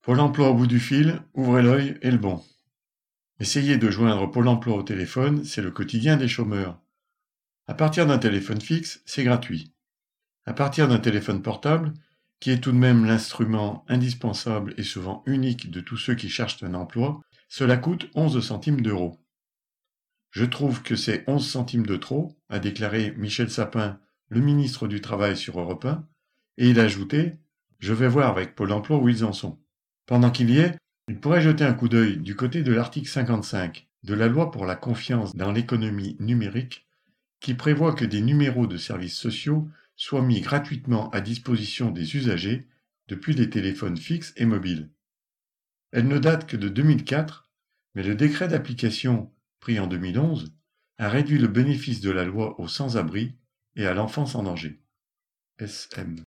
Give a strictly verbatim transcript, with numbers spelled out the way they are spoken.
Pôle emploi au bout du fil, ouvrez l'œil et le bon. Essayer de joindre Pôle emploi au téléphone, c'est le quotidien des chômeurs. À partir d'un téléphone fixe, c'est gratuit. À partir d'un téléphone portable, qui est tout de même l'instrument indispensable et souvent unique de tous ceux qui cherchent un emploi, cela coûte onze centimes d'euros. Je trouve que c'est onze centimes de trop, a déclaré Michel Sapin, le ministre du Travail sur Europe un, et il a ajouté « Je vais voir avec Pôle emploi où ils en sont ». Pendant qu'il y est, il pourrait jeter un coup d'œil du côté de l'article cinquante-cinq de la loi pour la confiance dans l'économie numérique, qui prévoit que des numéros de services sociaux soient mis gratuitement à disposition des usagers depuis les téléphones fixes et mobiles. Elle ne date que de deux mille quatre, mais le décret d'application, pris en deux mille onze, a réduit le bénéfice de la loi aux sans-abri et à l'enfance en danger. S M